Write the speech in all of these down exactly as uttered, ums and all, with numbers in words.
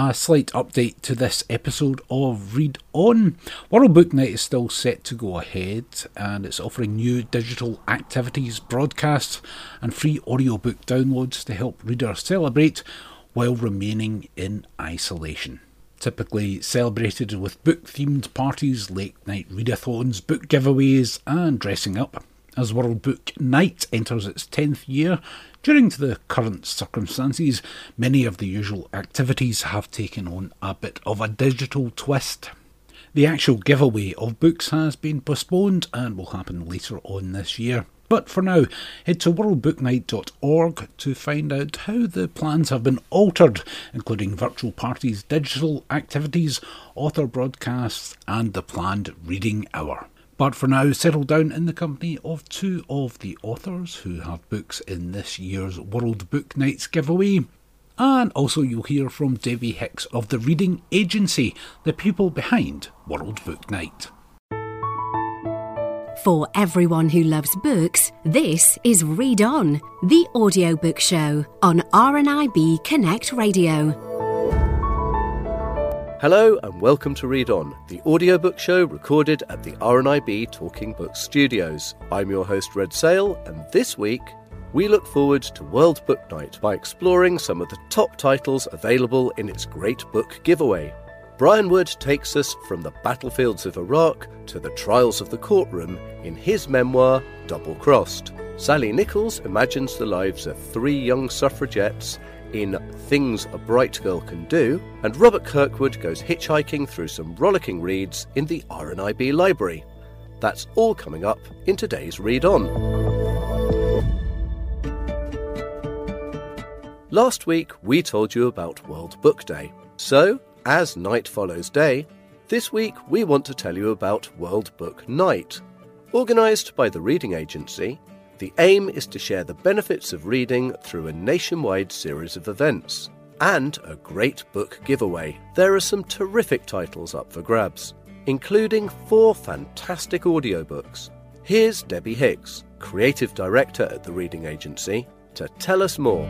A slight update to this episode of Read On. World Book Night is still set to go ahead, and it's offering new digital activities, broadcasts and free audiobook downloads to help readers celebrate while remaining in isolation. Typically celebrated with book-themed parties, late-night readathons, book giveaways and dressing up. As World Book Night enters its tenth year, during the current circumstances, many of the usual activities have taken on a bit of a digital twist. The actual giveaway of books has been postponed and will happen later on this year. But for now, head to world book night dot org to find out how the plans have been altered, including virtual parties, digital activities, author broadcasts and the planned reading hour. But for now, settle down in the company of two of the authors who have books in this year's World Book Nights giveaway. And also you'll hear from Debbie Hicks of the Reading Agency, the people behind World Book Night. For everyone who loves books, this is Read On, the audiobook show on R N I B Connect Radio. Hello and welcome to Read On, the audiobook show recorded at the R N I B Talking Books studios. I'm your host Red Sale, and this week we look forward to World Book Night by exploring some of the top titles available in its Great Book Giveaway. Brian Wood takes us from the battlefields of Iraq to the trials of the courtroom in his memoir, Double Crossed. Sally Nichols imagines the lives of three young suffragettes in Things a Bright Girl Can Do, and Robert Kirkwood goes hitchhiking through some rollicking reads in the R N I B library. That's all coming up in today's Read On. Last week we told you about World Book Day. So, as night follows day, this week we want to tell you about World Book Night. Organised by the Reading Agency, the aim is to share the benefits of reading through a nationwide series of events and a great book giveaway. There are some terrific titles up for grabs, including four fantastic audiobooks. Here's Debbie Hicks, Creative Director at the Reading Agency, to tell us more.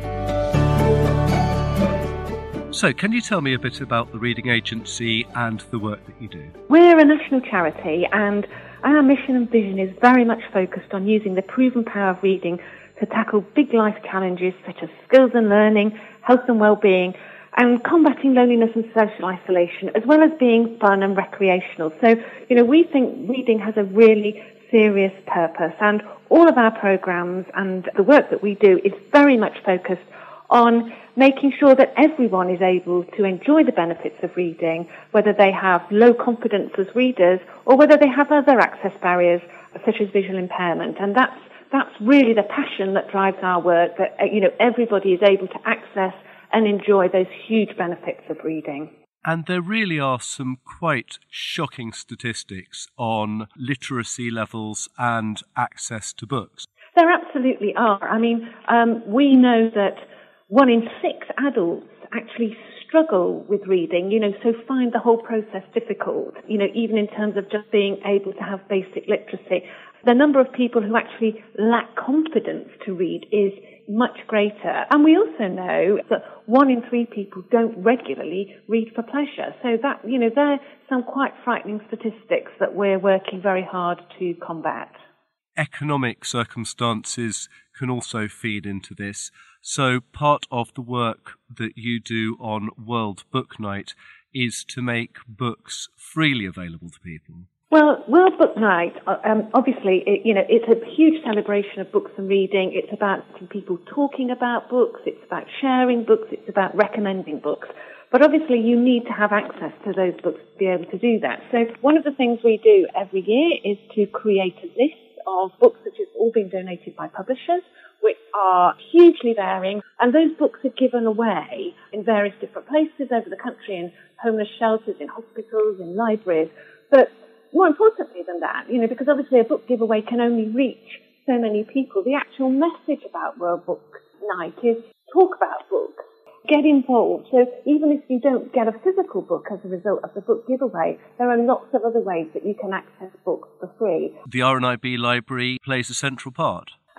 So, can you tell me a bit about the Reading Agency and the work that you do? We're a national charity, and our mission and vision is very much focused on using the proven power of reading to tackle big life challenges such as skills and learning, health and well-being, and combating loneliness and social isolation, as well as being fun and recreational. So, you know, we think reading has a really serious purpose, and all of our programs and the work that we do is very much focused on making sure that everyone is able to enjoy the benefits of reading, whether they have low confidence as readers or whether they have other access barriers such as visual impairment. And that's that's really the passion that drives our work, that you know everybody is able to access and enjoy those huge benefits of reading. And there really are some quite shocking statistics on literacy levels and access to books. There absolutely are. I mean, um, we know that one in six adults actually struggle with reading, you know, so find the whole process difficult, you know, even in terms of just being able to have basic literacy. The number of people who actually lack confidence to read is much greater. And we also know that one in three people don't regularly read for pleasure. So that, you know, there are some quite frightening statistics that we're working very hard to combat. Economic circumstances can also feed into this. So part of the work that you do on World Book Night is to make books freely available to people. Well, World Book Night, um, obviously, it, you know, it's a huge celebration of books and reading. It's about people talking about books. It's about sharing books. It's about recommending books. But obviously, you need to have access to those books to be able to do that. So one of the things we do every year is to create a list of books which have all been donated by publishers, which are hugely varying, and those books are given away in various different places over the country, in homeless shelters, in hospitals, in libraries. But more importantly than that, you know, because obviously a book giveaway can only reach so many people, the actual message about World Book Night is talk about books, get involved. So even if you don't get a physical book as a result of the book giveaway, there are lots of other ways that you can access books for free. The R N I B library plays a central part. Absolutely.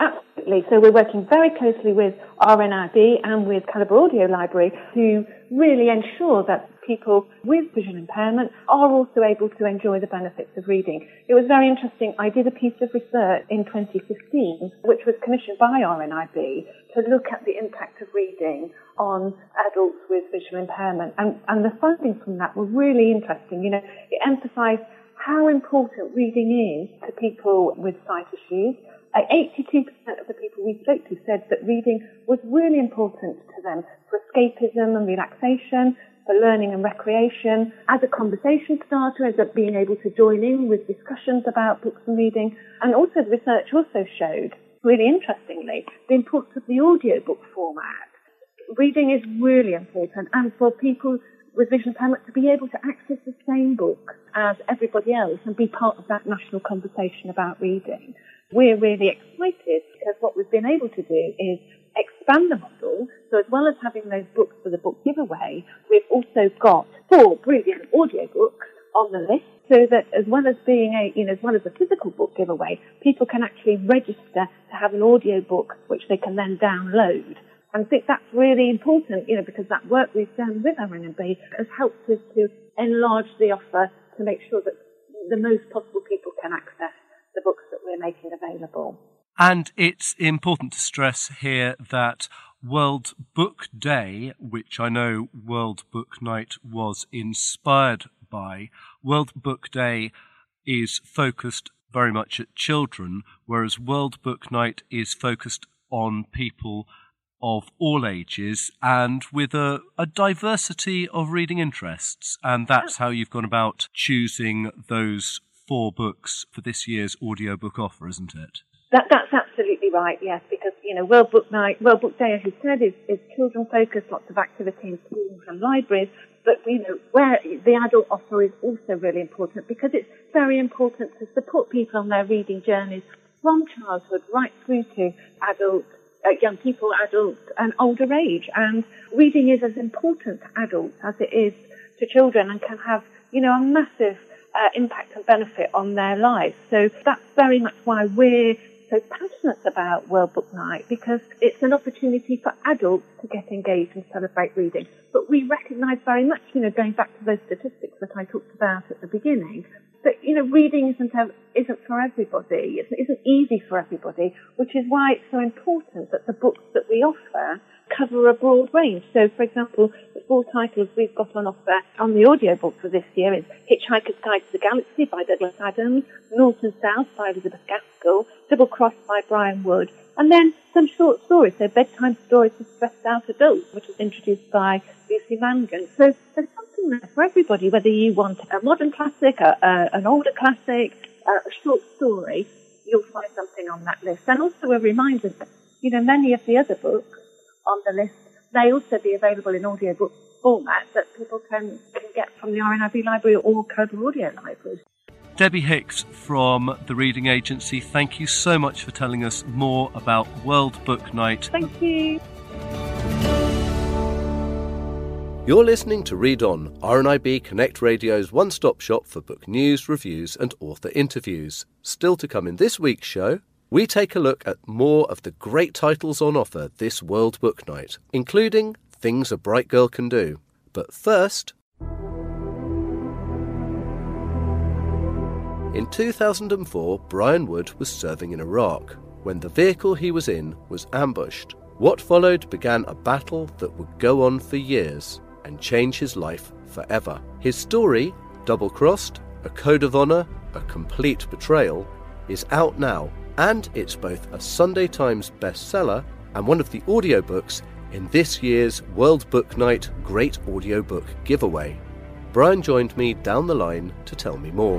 Absolutely. So we're working very closely with R N I B and with Calibre Audio Library to really ensure that people with visual impairment are also able to enjoy the benefits of reading. It was very interesting. I did a piece of research in twenty fifteen, which was commissioned by R N I B, to look at the impact of reading on adults with visual impairment. And, and the findings from that were really interesting. You know, it emphasised how important reading is to people with sight issues. Uh, eighty-two percent of the people we spoke to said that reading was really important to them for escapism and relaxation, for learning and recreation, as a conversation starter, as a being able to join in with discussions about books and reading. And also the research also showed, really interestingly, the importance of the audiobook format. Reading is really important, and for people with visual impairment to be able to access the same book as everybody else and be part of that national conversation about reading. We're really excited because what we've been able to do is expand the model. So as well as having those books for the book giveaway, we've also got four brilliant audiobooks on the list, so that as well as being a, you know, as well as a physical book giveaway, people can actually register to have an audiobook which they can then download. And I think that's really important, you know, because that work we've done with R N I B has helped us to enlarge the offer to make sure that the most possible people can access the books that we're making available. And it's important to stress here that World Book Day, which I know World Book Night was inspired by, World Book Day is focused very much at children, whereas World Book Night is focused on people of all ages and with a, a diversity of reading interests. And that's how you've gone about choosing those four books for this year's audiobook offer, isn't it? That, that's absolutely right, yes, because, you know, World Book Night, World Book Day, as you said, is, is children-focused, lots of activity in schools and libraries, but, you know, where the adult offer is also really important because it's very important to support people on their reading journeys from childhood right through to adult, uh, young people, adults, and older age. And reading is as important to adults as it is to children and can have, you know, a massive uh, impact and benefit on their lives. So that's very much why we're so passionate about World Book Night, because it's an opportunity for adults to get engaged and celebrate reading. But we recognise very much, you know, going back to those statistics that I talked about at the beginning, that, you know, reading isn't isn't for everybody. It isn't easy for everybody, which is why it's so important that the books that we offer cover a broad range. So, for example, the four titles we've got on offer on the audiobook for this year is Hitchhiker's Guide to the Galaxy by Douglas Adams, North and South by Elizabeth Gaskell, Double Cross by Brian Wood, and then some short stories, so Bedtime Stories for Stressed Out Adults, which was introduced by Lucy Mangan. So there's something there for everybody, whether you want a modern classic, a, a, an older classic, a, a short story, you'll find something on that list. And also a reminder that, you know, many of the other books on the list may also be available in audiobook format that people can, can get from the R N I B library or Calibre Audio Library. Debbie Hicks from the Reading Agency, thank you so much for telling us more about World Book Night. Thank you. You're listening to Read On, R N I B Connect Radio's one-stop shop for book news, reviews and author interviews. Still to come in this week's show, we take a look at more of the great titles on offer this World Book Night, including Things a Bright Girl Can Do. But first, in two thousand four, Brian Wood was serving in Iraq when the vehicle he was in was ambushed. What followed began a battle that would go on for years and change his life forever. His story, Double Crossed, A Code of Honour, A Complete Betrayal, is out now, and it's both a Sunday Times bestseller and one of the audiobooks in this year's World Book Night Great Audiobook Giveaway. Brian joined me down the line to tell me more.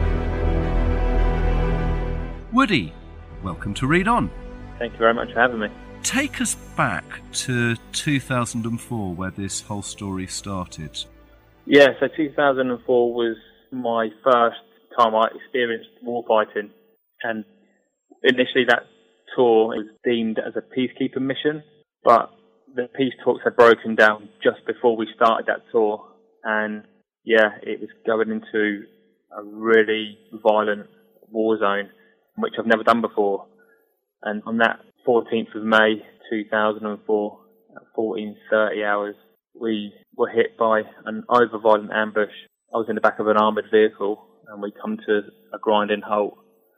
Woody, welcome to Read On. Thank you very much for having me. Take us back to two thousand four, where this whole story started. Yeah, so two thousand four was my first time I experienced warfighting, and initially that tour was deemed as a peacekeeping mission, but the peace talks had broken down just before we started that tour, and yeah, it was going into a really violent war zone, which I've never done before. And on that fourteenth of May two thousand four at fourteen thirty hours. We were hit by an over-violent ambush. I was in the back of an armoured vehicle and we come to a grinding halt.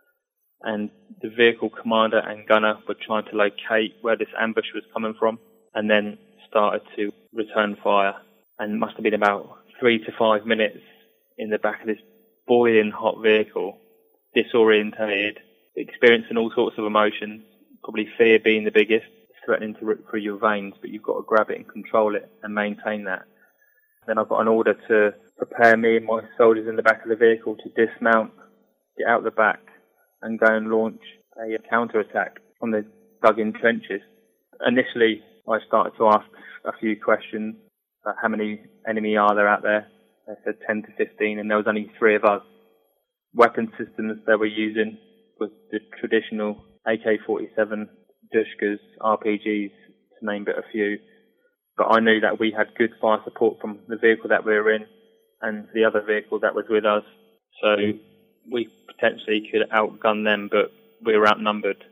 And the vehicle commander and gunner were trying to locate where this ambush was coming from and then started to return fire. And it must have been about three to five minutes in the back of this boiling hot vehicle, disorientated, experiencing all sorts of emotions, probably fear being the biggest, threatening to rip through your veins, but you've got to grab it and control it and maintain that. Then I got an order to prepare me and my soldiers in the back of the vehicle to dismount, get out the back, and go and launch a counter-attack on the dug-in trenches. Initially, I started to ask a few questions about how many enemy are there out there. They said ten to fifteen, and there was only three of us. Weapon systems they were using was the traditional A K forty-seven, Dushkas, R P Gs, to name but a few. But I knew that we had good fire support from the vehicle that we were in and the other vehicle that was with us. So we potentially could outgun them, but we were outnumbered.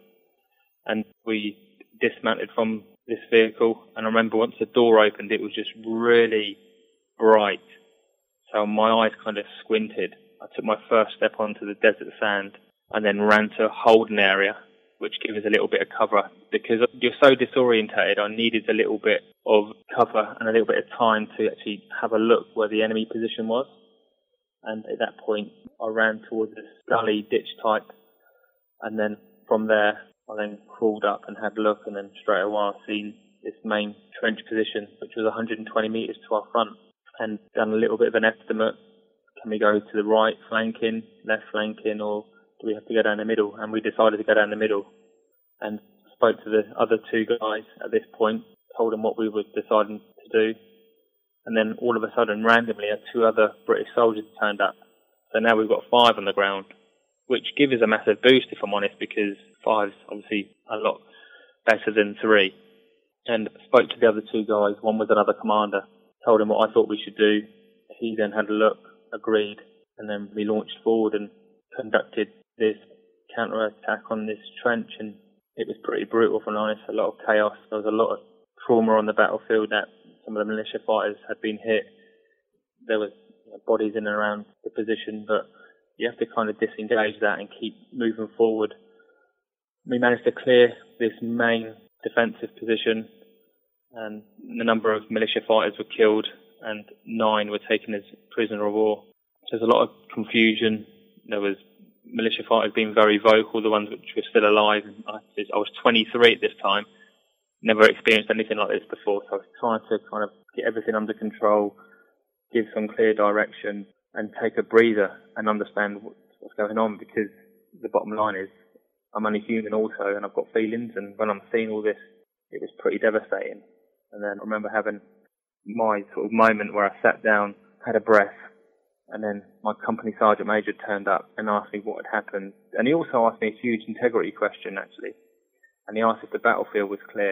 And we dismounted from this vehicle. And I remember once the door opened, it was just really bright. So my eyes kind of squinted. I took my first step onto the desert sand and then ran to a holding area, which gave us a little bit of cover. Because you're so disorientated, I needed a little bit of cover and a little bit of time to actually have a look where the enemy position was. And at that point, I ran towards this gully ditch type. And then from there, I then crawled up and had a look, and then straight away I seen this main trench position, which was one hundred twenty metres to our front, and done a little bit of an estimate. Can we go to the right flanking, left flanking, or do we have to go down the middle? And we decided to go down the middle, and spoke to the other two guys at this point, told them what we were deciding to do, and then all of a sudden, randomly, two other British soldiers turned up. So now we've got five on the ground, which gives us a massive boost, if I'm honest, because five's obviously a lot better than three. And spoke to the other two guys. One was another commander, told him what I thought we should do. He then had a look, agreed, and then we launched forward and conducted this counter-attack on this trench, and it was pretty brutal, if I'm honest. A lot of chaos. There was a lot of trauma on the battlefield that some of the militia fighters had been hit. There was bodies in and around the position, but you have to kind of disengage that and keep moving forward. We managed to clear this main defensive position, and a number of militia fighters were killed, and nine were taken as prisoner of war. There's a lot of confusion. There was militia fighters being very vocal, the ones which were still alive. I was twenty-three at this time, never experienced anything like this before, so I was trying to kind of get everything under control, give some clear direction, and take a breather and understand what's going on, because the bottom line is I'm only human also, and I've got feelings, and when I'm seeing all this, it was pretty devastating. And then I remember having my sort of moment where I sat down, had a breath, and then my company sergeant major turned up and asked me what had happened. And he also asked me a huge integrity question, actually. And he asked if the battlefield was clear.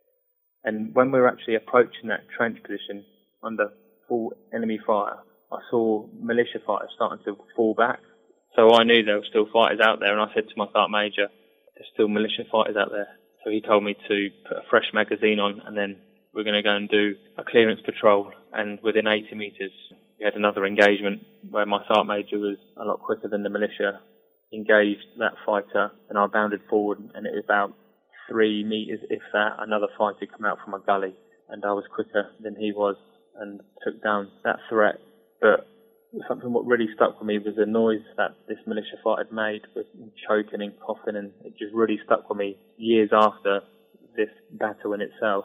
And when we were actually approaching that trench position under full enemy fire, I saw militia fighters starting to fall back. So I knew there were still fighters out there, and I said to my sergeant major, there's still militia fighters out there. So he told me to put a fresh magazine on, and then we're going to go and do a clearance patrol. And within eighty metres, we had another engagement where my sergeant major was a lot quicker than the militia, engaged that fighter, and I bounded forward, and it was about three metres, if that, another fighter come out from a gully, and I was quicker than he was and took down that threat. But something what really stuck with me was the noise that this militia fighter had made, with choking and coughing, and it just really stuck with me years after this battle in itself.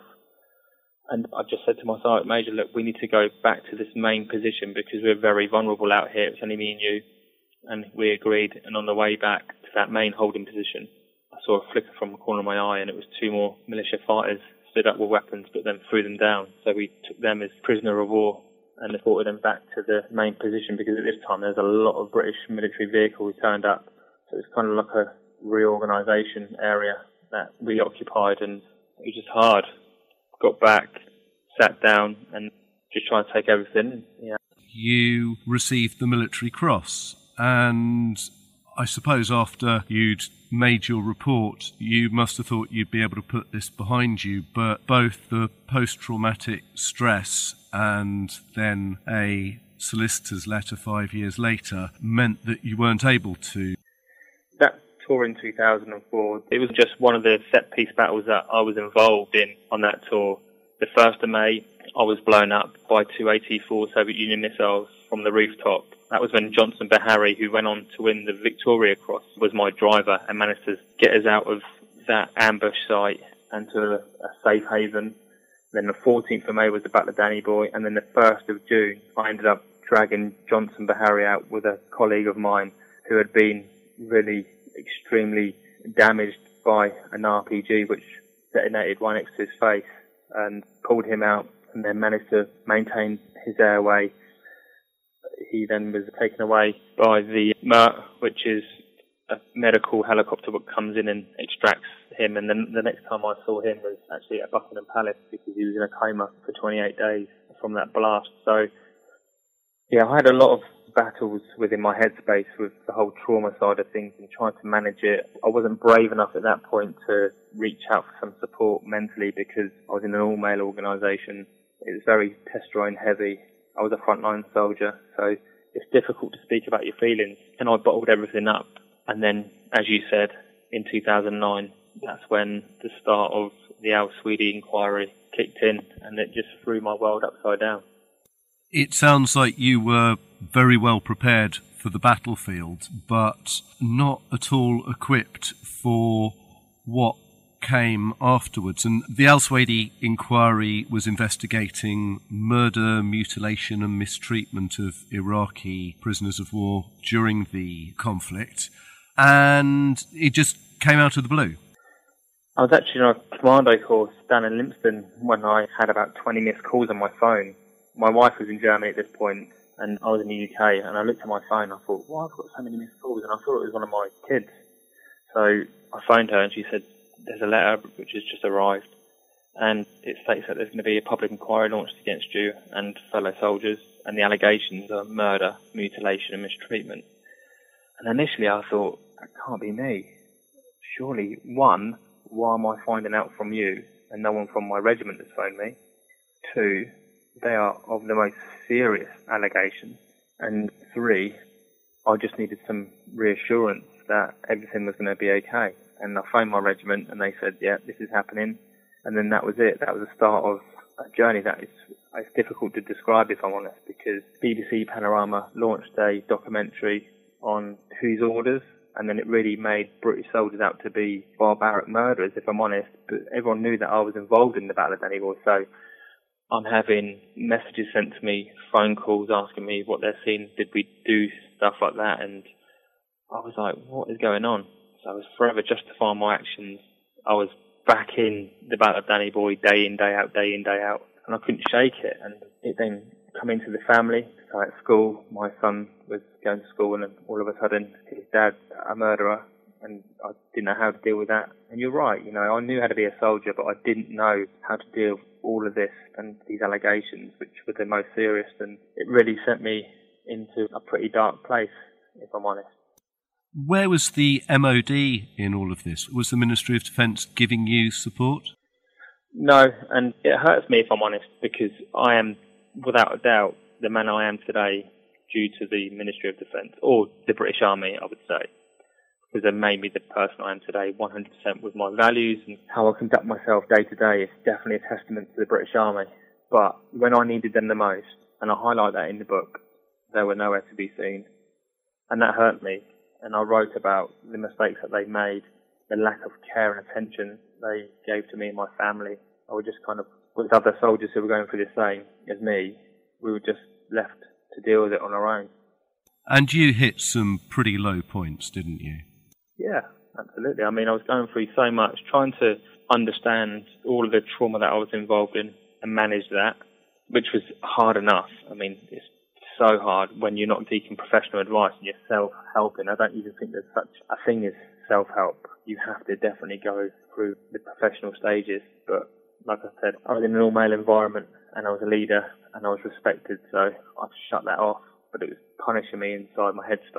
And I just said to my sergeant major, look, we need to go back to this main position because we're very vulnerable out here. It's only me and you. And we agreed. And on the way back to that main holding position, I saw a flicker from the corner of my eye, and it was two more militia fighters stood up with weapons, but then threw them down. So we took them as prisoner of war and escorted them back to the main position, because at this time there's a lot of British military vehicles turned up. So it's kind of like a reorganisation area that we occupied, and it was just hard. Got back, sat down, and just tried to take everything. Yeah. You received the Military Cross, and I suppose after you'd made your report, you must have thought you'd be able to put this behind you, but both the post-traumatic stress and then a solicitor's letter five years later meant that you weren't able to. That tour in two thousand four, it was just one of the set-piece battles that I was involved in on that tour. The first of May, I was blown up by two A T four Soviet Union missiles from the rooftop. That was when Johnson Beharry, who went on to win the Victoria Cross, was my driver and managed to get us out of that ambush site and to a, a safe haven. Then the fourteenth of May was the Battle of Danny Boy, and then the first of June, I ended up dragging Johnson Beharry out with a colleague of mine who had been really extremely damaged by an R P G which detonated right next to his face, and pulled him out and then managed to maintain his airway. He then was taken away by the M E R T, which is a medical helicopter that comes in and extracts him, and then the next time I saw him was actually at Buckingham Palace because he was in a coma for twenty-eight days from that blast. So, yeah, I had a lot of battles within my headspace with the whole trauma side of things and trying to manage it. I wasn't brave enough at that point to reach out for some support mentally because I was in an all-male organisation. It was very testosterone heavy. I was a frontline soldier, so it's difficult to speak about your feelings. And I bottled everything up. And then, as you said, in two thousand nine, that's when the start of the Al Sweedy inquiry kicked in, and it just threw my world upside down. It sounds like you were very well prepared for the battlefield, but not at all equipped for what came afterwards. And the Al Sweedy inquiry was investigating murder, mutilation and mistreatment of Iraqi prisoners of war during the conflict, and it just came out of the blue. I was actually on a commando course down in Lympstone when I had about twenty missed calls on my phone. My wife was in Germany at this point, and I was in the U K, and I looked at my phone and I thought, why have I got so many missed calls? And I thought it was one of my kids. So I phoned her and she said, there's a letter which has just arrived, and it states that there's going to be a public inquiry launched against you and fellow soldiers, and the allegations are murder, mutilation and mistreatment. And initially I thought, that can't be me. Surely, one, why am I finding out from you and no one from my regiment has phoned me? Two, they are of the most serious allegations. And three, I just needed some reassurance that everything was going to be okay. And I phoned my regiment and they said, yeah, this is happening. And then that was it. That was the start of a journey that is it's difficult to describe, if I'm honest, because B B C Panorama launched a documentary on whose orders, and then it really made British soldiers out to be barbaric murderers, if I'm honest. But everyone knew that I was involved in the Battle of Danny Boy, so I'm having messages sent to me, phone calls asking me what they're seeing, did we do stuff like that, and I was like, what is going on? So I was forever justifying my actions. I was back in the Battle of Danny Boy day in, day out, day in, day out, and I couldn't shake it. And it then come into the family. So at school, my son was going to school, and then all of a sudden, his dad, a murderer, and I didn't know how to deal with that. And you're right, you know, I knew how to be a soldier, but I didn't know how to deal with all of this and these allegations, which were the most serious, and it really sent me into a pretty dark place, if I'm honest. Where was the M O D in all of this? Was the Ministry of Defence giving you support? No, and it hurts me, if I'm honest, because I am, without a doubt, the man I am today due to the Ministry of Defence, or the British Army, I would say, because they made me the person I am today one hundred percent with my values and how I conduct myself day to day. It's definitely a testament to the British Army. But when I needed them the most, and I highlight that in the book, they were nowhere to be seen. And that hurt me. And I wrote about the mistakes that they made, the lack of care and attention they gave to me and my family. I was just kind of, with other soldiers who were going through the same as me, we were just left to deal with it on our own. And you hit some pretty low points, didn't you? Yeah, absolutely. I mean, I was going through so much, trying to understand all of the trauma that I was involved in and manage that, which was hard enough. I mean, it's so hard when you're not seeking professional advice and you're self-helping. I don't even think there's such a thing as self-help. You have to definitely go through the professional stages. But like I said, I was in an all-male environment and I was a leader and I was respected, so I shut that off. But it was punishing me inside my headspace.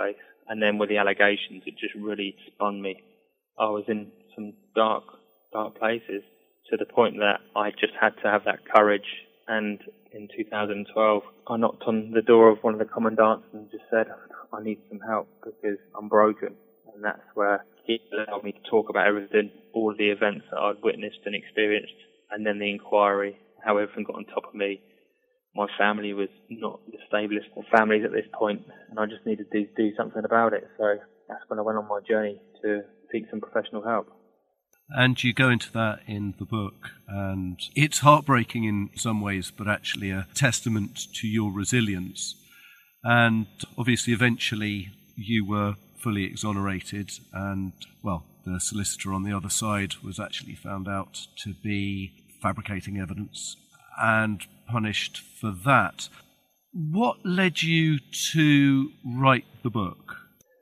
And then with the allegations, it just really spun me. I was in some dark, dark places to the point that I just had to have that courage. And in two thousand twelve, I knocked on the door of one of the commandants and just said, I need some help because I'm broken. And that's where he allowed me to talk about everything, all of the events that I'd witnessed and experienced, and then the inquiry, how everything got on top of me. My family was not the stablest of families at this point, and I just needed to do something about it. So that's when I went on my journey to seek some professional help. And you go into that in the book, and it's heartbreaking in some ways, but actually a testament to your resilience. And obviously, eventually, you were fully exonerated, and, well, the solicitor on the other side was actually found out to be fabricating evidence and punished for that. What led you to write the book?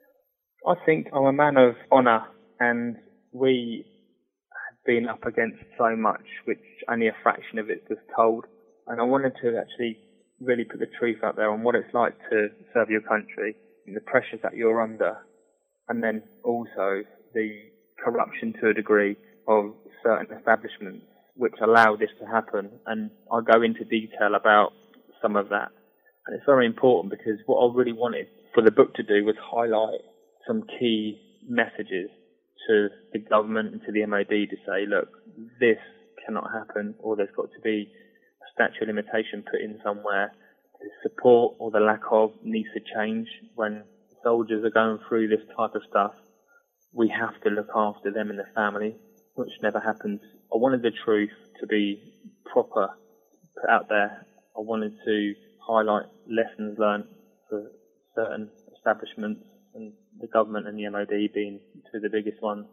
I think I'm a man of honour, and we had been up against so much, which only a fraction of it was told. And I wanted to actually really put the truth out there on what it's like to serve your country and the pressures that you're under, and then also the corruption to a degree of certain establishments which allow this to happen. And I'll go into detail about some of that. And it's very important because what I really wanted for the book to do was highlight some key messages to the government and to the M O D to say, look, this cannot happen, or there's got to be a statute of limitation put in somewhere. The support or the lack of needs to change. When soldiers are going through this type of stuff, we have to look after them and their family, which never happens. I wanted the truth to be proper put out there. I wanted to highlight lessons learned for certain establishments, and the government and the M O D being two of the biggest ones,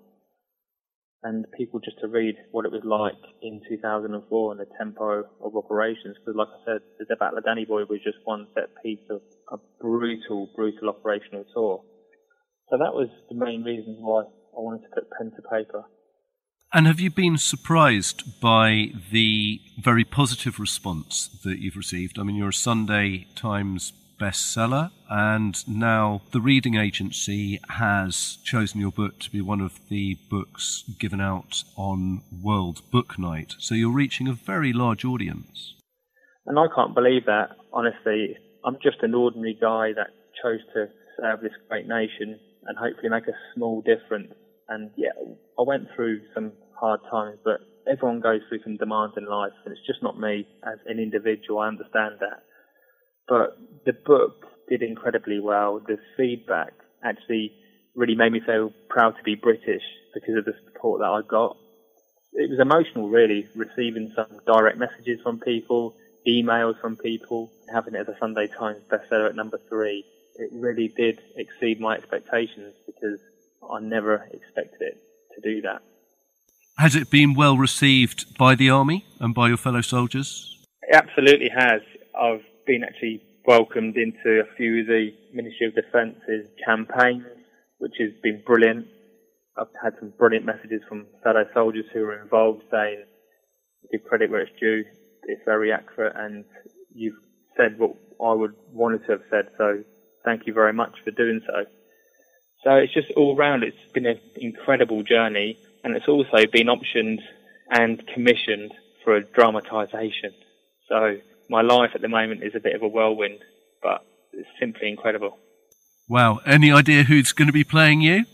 and people just to read what it was like in two thousand four and the tempo of operations. Because like I said, the Battle of Danny Boy was just one set piece of a brutal, brutal operational tour. So that was the main reason why I wanted to put pen to paper. And have you been surprised by the very positive response that you've received? I mean, you're a Sunday Times bestseller, and now the Reading Agency has chosen your book to be one of the books given out on World Book Night. So you're reaching a very large audience. And I can't believe that, honestly. I'm just an ordinary guy that chose to serve this great nation and hopefully make a small difference. And yeah, I went through some hard times, but everyone goes through some demands in life, and it's just not me as an individual. I understand that. But the book did incredibly well. The feedback actually really made me feel proud to be British because of the support that I got. It was emotional, really, receiving some direct messages from people, emails from people, having it as a Sunday Times bestseller at number three. It really did exceed my expectations because I never expected it to do that. Has it been well received by the Army and by your fellow soldiers? It absolutely has. I've been actually welcomed into a few of the Ministry of Defence's campaigns, which has been brilliant. I've had some brilliant messages from fellow soldiers who were involved saying, give credit where it's due, it's very accurate, and you've said what I would wanted to have said, so thank you very much for doing so. So it's just all round, it's been an incredible journey, and it's also been optioned and commissioned for a dramatisation. So my life at the moment is a bit of a whirlwind, but it's simply incredible. Wow. Any idea who's going to be playing you?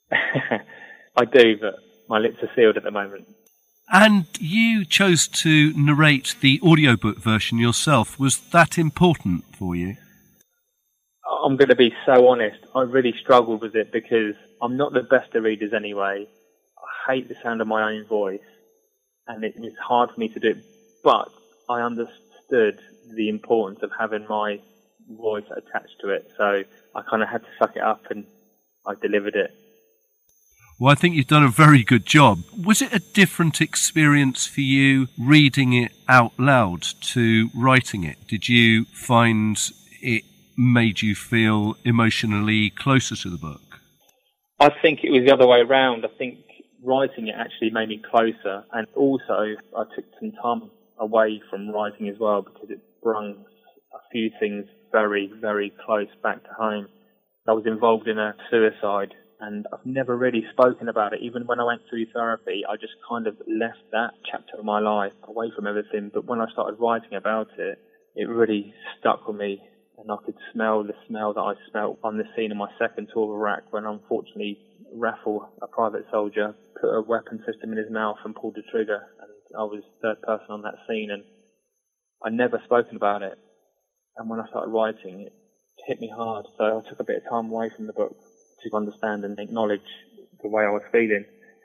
I do, but my lips are sealed at the moment. And you chose to narrate the audiobook version yourself. Was that important for you? I'm going to be so honest. I really struggled with it because I'm not the best of readers anyway. I hate the sound of my own voice, and it was hard for me to do it. But I understood the importance of having my voice attached to it, so I kind of had to suck it up, and I delivered it. Well, I think you've done a very good job. Was it a different experience for you reading it out loud to writing it? Did you find it made you feel emotionally closer to the book? I think it was the other way around. I think writing it actually made me closer, and also I took some time away from writing as well because it brung a few things very, very close back to home. I was involved in a suicide, and I've never really spoken about it. Even when I went through therapy, I just kind of left that chapter of my life away from everything. But when I started writing about it, it really stuck with me, and I could smell the smell that I smelt on the scene of my second tour of Iraq when, unfortunately, Raffle, a private soldier, put a weapon system in his mouth and pulled the trigger, and I was the third person on that scene, and I'd never spoken about it. And when I started writing, it hit me hard, so I took a bit of time away from the book to understand and acknowledge the way I was feeling.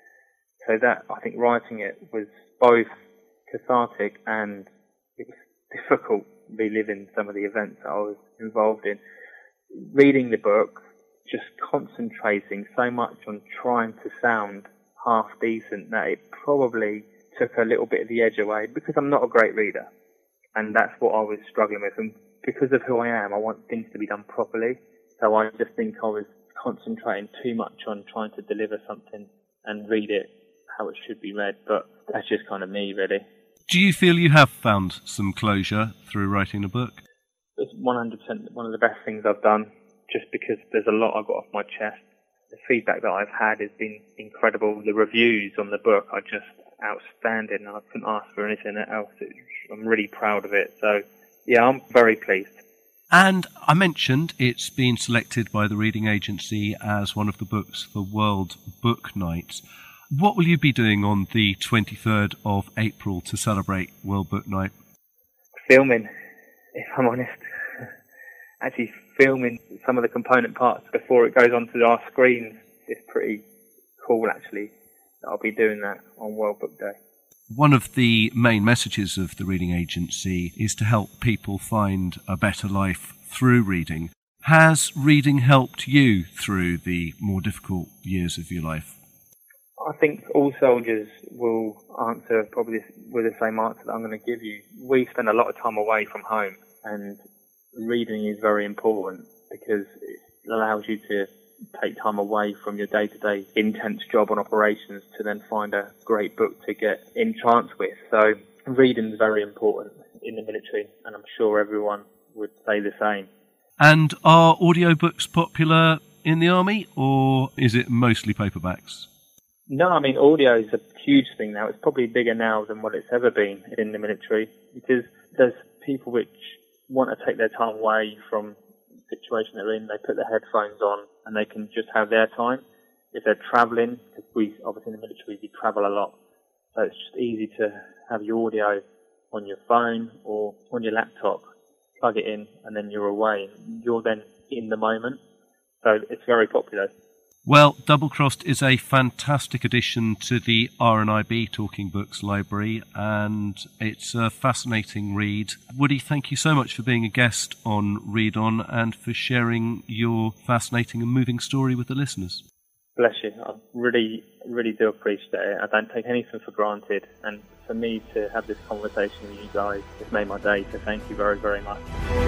So that, I think, writing it was both cathartic and it was difficult reliving some of the events that I was involved in. Reading the book, just concentrating so much on trying to sound half decent that it probably took a little bit of the edge away, because I'm not a great reader, and that's what I was struggling with. And because of who I am, I want things to be done properly, so I just think I was concentrating too much on trying to deliver something and read it how it should be read. But that's just kind of me, really. Do you feel you have found some closure through writing a book? It's one hundred percent one of the best things I've done, just because there's a lot I got off my chest. The feedback that I've had has been incredible. The reviews on the book are just outstanding, and I couldn't ask for anything else. It's, I'm really proud of it. So, yeah, I'm very pleased. And I mentioned it's been selected by the reading agency as one of the books for World Book Night. What will you be doing on the twenty-third of April to celebrate World Book Night? Filming, if I'm honest. Actually filming some of the component parts before it goes onto our screens is pretty cool, actually. I'll be doing that on World Book Day. One of the main messages of the reading agency is to help people find a better life through reading. Has reading helped you through the more difficult years of your life? I think all soldiers will answer probably with the same answer that I'm going to give you. We spend a lot of time away from home, and reading is very important because it allows you to take time away from your day-to-day intense job on operations to then find a great book to get entranced with. So reading is very important in the military, and I'm sure everyone would say the same. And are audiobooks popular in the army, or is it mostly paperbacks? No, I mean, audio is a huge thing now. It's probably bigger now than what it's ever been in the military, because there's people which want to take their time away from the situation they're in. They put their headphones on and they can just have their time. If they're travelling, because we, obviously in the military, we travel a lot, so it's just easy to have your audio on your phone or on your laptop, plug it in, and then you're away. You're then in the moment, so it's very popular. Well, Double Crossed is a fantastic addition to the R N I B Talking Books library, and it's a fascinating read. Woody, thank you so much for being a guest on Read On and for sharing your fascinating and moving story with the listeners. Bless you. I really, really do appreciate it. I don't take anything for granted, and for me to have this conversation with you guys has made my day, so thank you very, very much.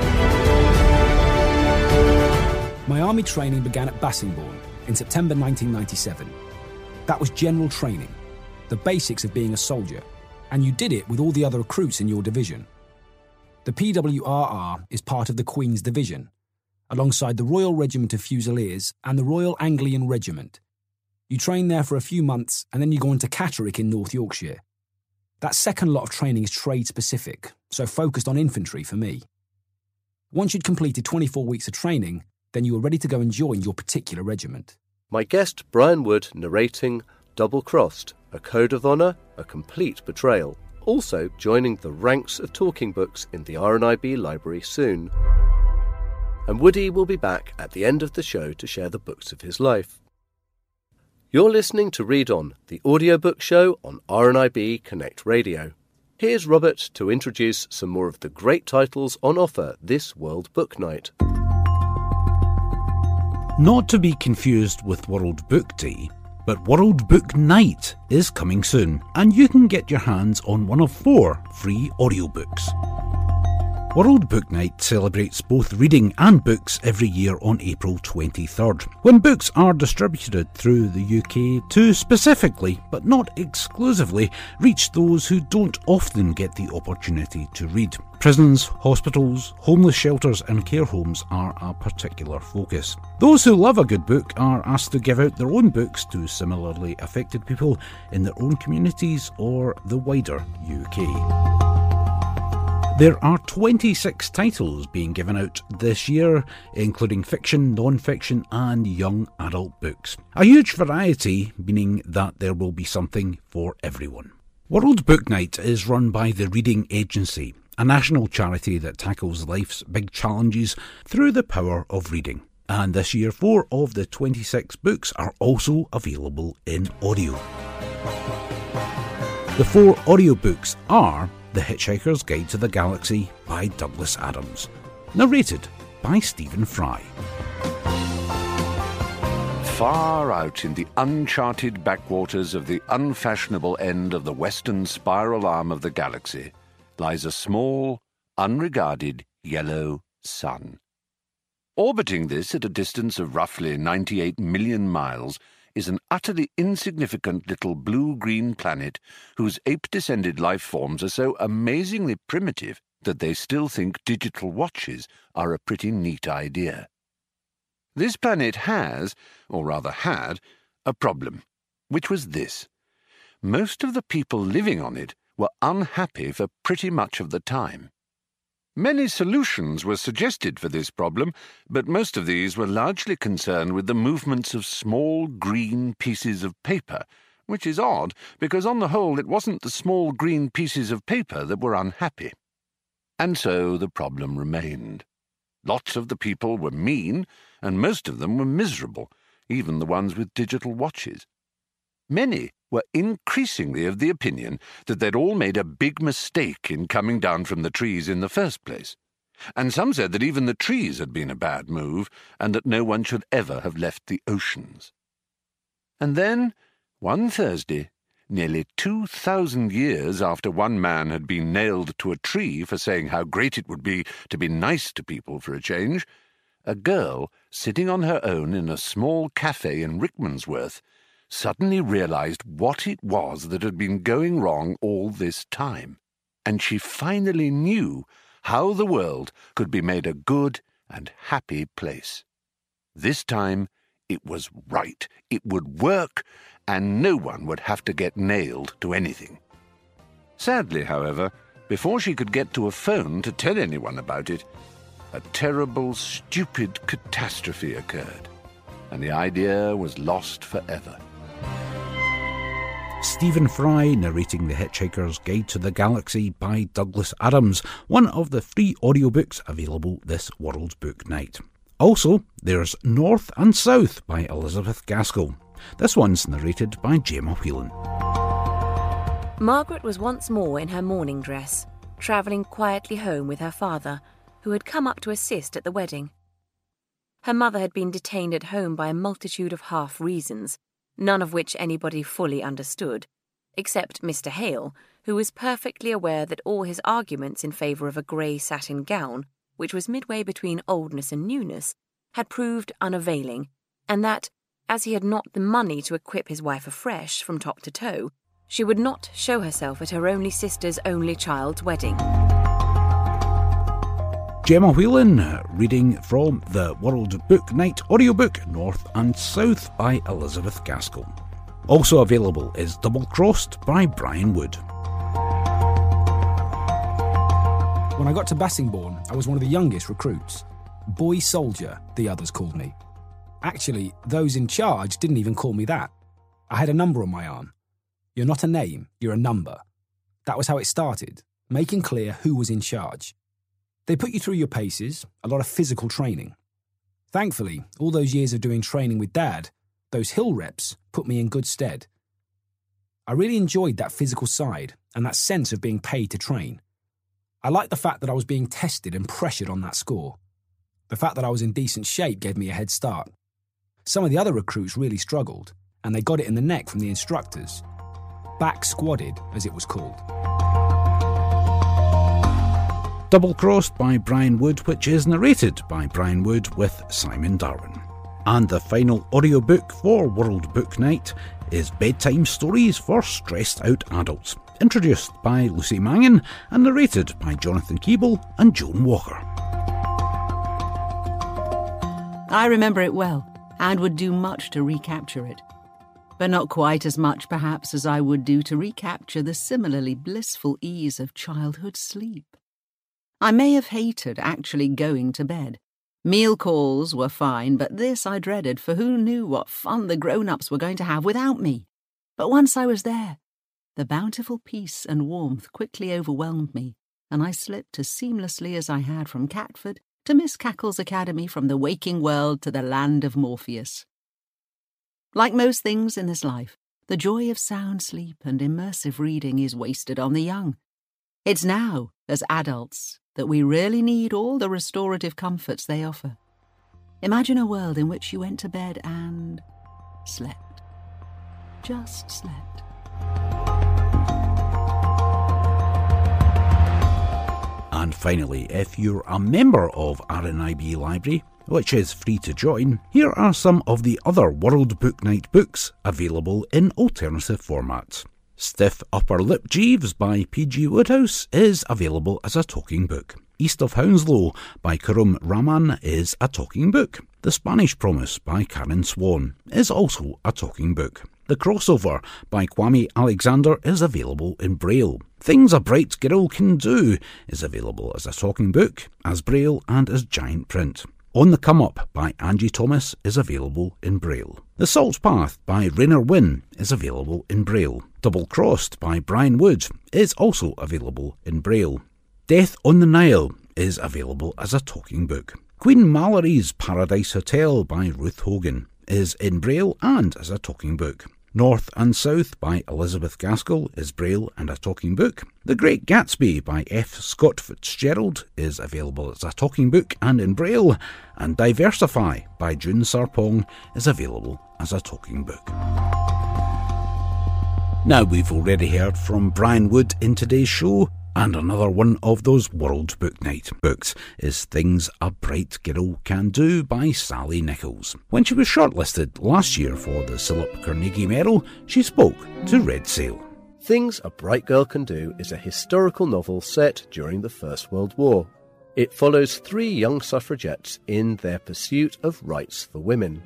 My army training began at Bassingbourn in September nineteen ninety-seven. That was general training, the basics of being a soldier, and you did it with all the other recruits in your division. The P W R R is part of the Queen's Division, alongside the Royal Regiment of Fusiliers and the Royal Anglian Regiment. You train there for a few months and then you go on to Catterick in North Yorkshire. That second lot of training is trade-specific, so focused on infantry for me. Once you'd completed twenty-four weeks of training, then you were ready to go and join your particular regiment. My guest, Brian Wood, narrating Double Crossed, a code of honour, a complete betrayal, also joining the ranks of talking books in the R N I B library soon. And Woody will be back at the end of the show to share the books of his life. You're listening to Read On, the audiobook show on R N I B Connect Radio. Here's Robert to introduce some more of the great titles on offer this World Book Night. Not to be confused with World Book Day, but World Book Night is coming soon, and you can get your hands on one of four free audiobooks. World Book Night celebrates both reading and books every year on April twenty-third, when books are distributed through the U K to specifically, but not exclusively, reach those who don't often get the opportunity to read. Prisons, hospitals, homeless shelters and care homes are a particular focus. Those who love a good book are asked to give out their own books to similarly affected people in their own communities or the wider U K. There are twenty-six titles being given out this year, including fiction, non-fiction and young adult books. A huge variety, meaning that there will be something for everyone. World Book Night is run by the Reading Agency, a national charity that tackles life's big challenges through the power of reading. And this year, four of the twenty-six books are also available in audio. The four audiobooks are The Hitchhiker's Guide to the Galaxy by Douglas Adams, narrated by Stephen Fry. Far out in the uncharted backwaters of the unfashionable end of the western spiral arm of the galaxy lies a small, unregarded yellow sun. Orbiting this at a distance of roughly ninety-eight million miles is an utterly insignificant little blue-green planet whose ape-descended life forms are so amazingly primitive that they still think digital watches are a pretty neat idea. This planet has, or rather had, a problem, which was this. Most of the people living on it were unhappy for pretty much of the time. Many solutions were suggested for this problem, but most of these were largely concerned with the movements of small green pieces of paper, which is odd, because on the whole it wasn't the small green pieces of paper that were unhappy. And so the problem remained. Lots of the people were mean, and most of them were miserable, even the ones with digital watches. Many were increasingly of the opinion that they'd all made a big mistake in coming down from the trees in the first place, and some said that even the trees had been a bad move, and that no one should ever have left the oceans. And then, one Thursday, nearly two thousand years after one man had been nailed to a tree for saying how great it would be to be nice to people for a change, a girl, sitting on her own in a small cafe in Rickmansworth, suddenly realized what it was that had been going wrong all this time, and she finally knew how the world could be made a good and happy place. This time it was right, it would work, and no one would have to get nailed to anything. Sadly, however, before she could get to a phone to tell anyone about it, a terrible, stupid catastrophe occurred, and the idea was lost forever. Stephen Fry narrating The Hitchhiker's Guide to the Galaxy by Douglas Adams, one of the free audiobooks available this World Book Night. Also, there's North and South by Elizabeth Gaskell. This one's narrated by Gemma Whelan. Margaret was once more in her mourning dress, travelling quietly home with her father, who had come up to assist at the wedding. Her mother had been detained at home by a multitude of half reasons, none of which anybody fully understood, except Mister Hale, who was perfectly aware that all his arguments in favour of a grey satin gown, which was midway between oldness and newness, had proved unavailing, and that, as he had not the money to equip his wife afresh from top to toe, she would not show herself at her only sister's only child's wedding. Gemma Whelan reading from the World Book Night audiobook North and South by Elizabeth Gaskell. Also available is Double Crossed by Brian Wood. When I got to Bassingbourn, I was one of the youngest recruits. Boy Soldier, the others called me. Actually, those in charge didn't even call me that. I had a number on my arm. You're not a name, you're a number. That was how it started, making clear who was in charge. They put you through your paces, a lot of physical training. Thankfully, all those years of doing training with Dad, those hill reps, put me in good stead. I really enjoyed that physical side and that sense of being paid to train. I liked the fact that I was being tested and pressured on that score. The fact that I was in decent shape gave me a head start. Some of the other recruits really struggled, and they got it in the neck from the instructors. Back squatted, as it was called. Double Crossed by Brian Wood, which is narrated by Brian Wood with Simon Darwin. And the final audiobook for World Book Night is Bedtime Stories for Stressed Out Adults introduced by Lucy Mangan and narrated by Jonathan Keeble and Joan Walker. I remember it well, and would do much to recapture it. But not quite as much, perhaps, as I would do to recapture the similarly blissful ease of childhood sleep. I may have hated actually going to bed. Meal calls were fine, but this I dreaded, for who knew what fun the grown-ups were going to have without me? But once I was there, the bountiful peace and warmth quickly overwhelmed me, and I slipped as seamlessly as I had from Catford to Miss Cackle's academy, from the waking world to the land of Morpheus. Like most things in this life, the joy of sound sleep and immersive reading is wasted on the young. It's now, as adults, that we really need all the restorative comforts they offer. Imagine a world in which you went to bed and slept. Just slept. And finally, if you're a member of R N I B Library, which is free to join, here are some of the other World Book Night books available in alternative formats. Stiff Upper Lip Jeeves by P G Wodehouse is available as a talking book. East of Hounslow by Khurram Rahman is a talking book. The Spanish Promise by Karen Swan is also a talking book. The Crossover by Kwame Alexander is available in Braille. Things a Bright Girl Can Do is available as a talking book, as Braille and as giant print. On the Come Up by Angie Thomas is available in Braille. The Salt Path by Rainer Wynn is available in Braille. Double Crossed by Brian Wood is also available in Braille. Death on the Nile is available as a talking book. Queen Mallory's Paradise Hotel by Ruth Hogan is in Braille and as a talking book. North and South by Elizabeth Gaskell is Braille and a talking book. The Great Gatsby by F. Scott Fitzgerald is available as a talking book and in Braille. And Diversify by June Sarpong is available as a talking book. Now, we've already heard from Brian Wood in today's show, and another one of those World Book Night books is Things a Bright Girl Can Do by Sally Nichols. When she was shortlisted last year for the Philip Carnegie Medal, she spoke to Red Sail. Things a Bright Girl Can Do is a historical novel set during the First World War. It follows three young suffragettes in their pursuit of rights for women.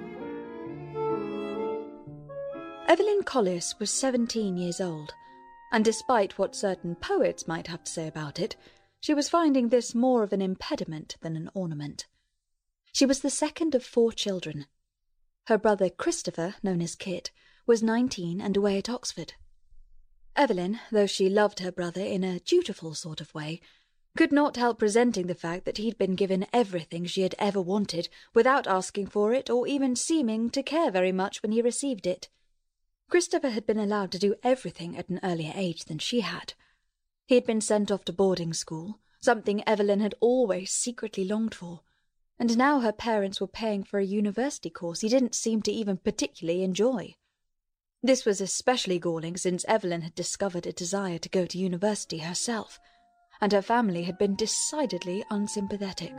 Evelyn Collis was seventeen years old, and despite what certain poets might have to say about it, she was finding this more of an impediment than an ornament. She was the second of four children. Her brother Christopher, known as Kit, was nineteen and away at Oxford. Evelyn, though she loved her brother in a dutiful sort of way, could not help resenting the fact that he'd been given everything she had ever wanted without asking for it or even seeming to care very much when he received it. Christopher had been allowed to do everything at an earlier age than she had. He had been sent off to boarding school, something Evelyn had always secretly longed for, and now her parents were paying for a university course he didn't seem to even particularly enjoy. This was especially galling since Evelyn had discovered a desire to go to university herself, and her family had been decidedly unsympathetic.